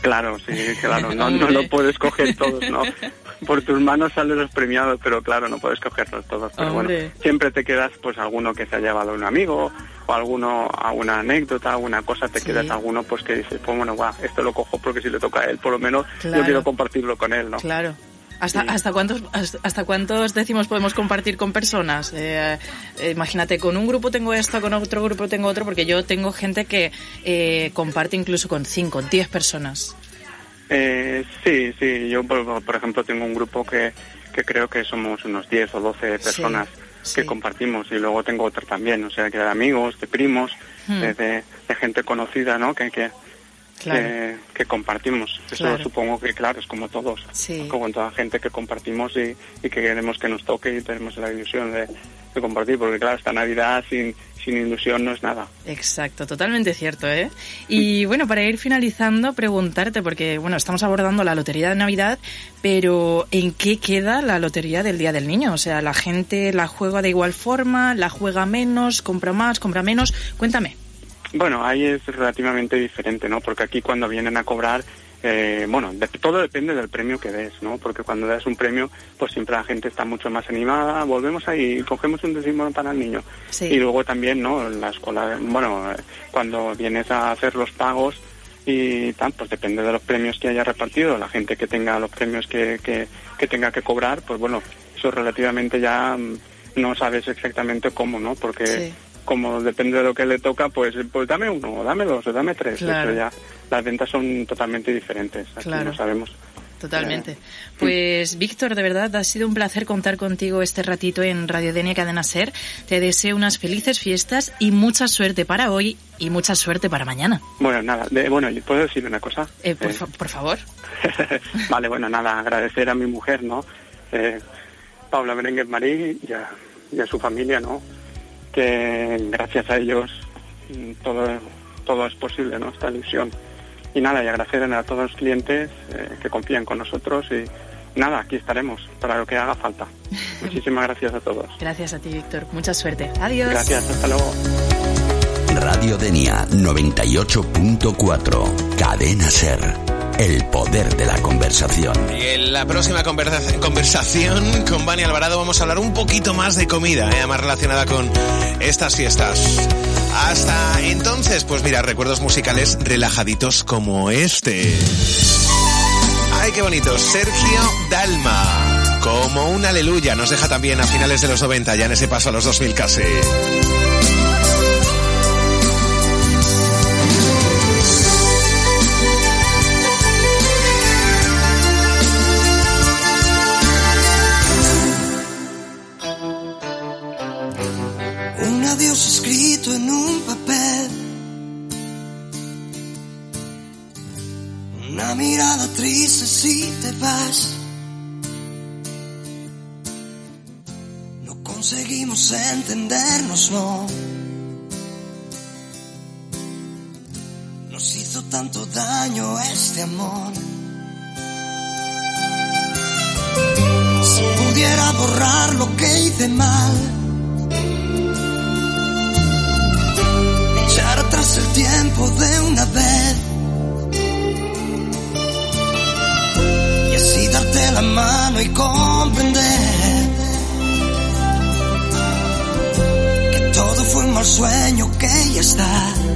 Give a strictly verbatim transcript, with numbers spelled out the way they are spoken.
Claro, sí, claro, no, no lo puedes coger todos, ¿no? Por tus manos salen los premiados, pero claro, no puedes cogerlos todos. Pero Hombre. bueno, siempre te quedas, pues, alguno que se ha llevado un amigo, o alguno, alguna anécdota, alguna cosa, te Sí. quedas alguno, pues, que dices, pues, bueno, guau, esto lo cojo porque si le toca a él, por lo menos Claro. yo quiero compartirlo con él, ¿no? Claro. ¿Hasta, Sí. hasta cuántos hasta, hasta cuántos décimos podemos compartir con personas? Eh, eh, imagínate, con un grupo tengo esto, con otro grupo tengo otro, porque yo tengo gente que eh, comparte incluso con cinco, diez personas. Eh, sí, sí, yo, por, por ejemplo, tengo un grupo que, que creo que somos unos diez o doce personas sí. que compartimos, y luego tengo otro también, o sea, que de amigos, de primos, Hmm. de, de, de gente conocida, ¿no?, que... que Claro. Que, que compartimos. Eso Claro. supongo que, claro, es como todos, Sí. como con toda gente que compartimos y, y que queremos que nos toque y tenemos la ilusión de, de compartir, porque claro, esta Navidad sin, sin ilusión no es nada. Exacto, totalmente cierto, ¿eh? Y bueno, para ir finalizando, preguntarte, porque bueno, estamos abordando la lotería de Navidad, pero ¿en qué queda la lotería del Día del Niño? O sea, ¿la gente la juega de igual forma, la juega menos, compra más, compra menos? Cuéntame. Bueno, ahí es relativamente diferente, ¿no? Porque aquí cuando vienen a cobrar, eh, bueno, de, todo depende del premio que des, ¿no? Porque cuando das un premio, pues siempre la gente está mucho más animada, volvemos ahí y cogemos un décimo para el niño. Sí. Y luego también, ¿no? La escuela, bueno, eh, cuando vienes a hacer los pagos y tal, pues depende de los premios que haya repartido, la gente que tenga los premios que, que, que tenga que cobrar, pues bueno, eso relativamente ya mm, no sabes exactamente cómo, ¿no? Porque... Sí. Como depende de lo que le toca, pues pues dame uno, dame dos, dame tres. Claro. Eso ya, las ventas son totalmente diferentes, aquí Claro. no sabemos. Totalmente. Eh, Pues Víctor, de verdad ha sido un placer contar contigo este ratito en Radio Denia Cadena Ser. Te deseo unas felices fiestas y mucha suerte para hoy y mucha suerte para mañana. Bueno, nada, de, bueno, ¿puedo decir una cosa? Eh, por, Eh, fa- por favor. Vale, bueno, nada, agradecer a mi mujer, ¿no? Eh, Paula Berenguer Marí y a, y a su familia, ¿no? Que gracias a ellos mm, todo todo es posible, ¿no? Esta ilusión. Y nada, y agradecer a todos los clientes eh, que confían con nosotros y nada, aquí estaremos para lo que haga falta. Muchísimas gracias a todos. Gracias a ti, Víctor. Mucha suerte. Adiós. Gracias, hasta luego. Radio Denia noventa y ocho punto cuatro. Cadena Ser. El poder de la conversación. Y en la próxima conversa- conversación con Vani Alvarado vamos a hablar un poquito más de comida, ¿eh? Más relacionada con estas fiestas. Hasta entonces, pues mira, recuerdos musicales relajaditos como este. ¡Ay, qué bonito! Sergio Dalma. Como un aleluya. Nos deja también a finales de los noventa, ya en ese paso a los dos mil casi. Un adiós escrito en un papel, una mirada triste si te vas. No conseguimos entendernos, no. Nos hizo tanto daño este amor. Si pudiera borrar lo que hice mal, echar atrás el tiempo de una vez y así darte la mano y comprender que todo fue un mal sueño, que ya está.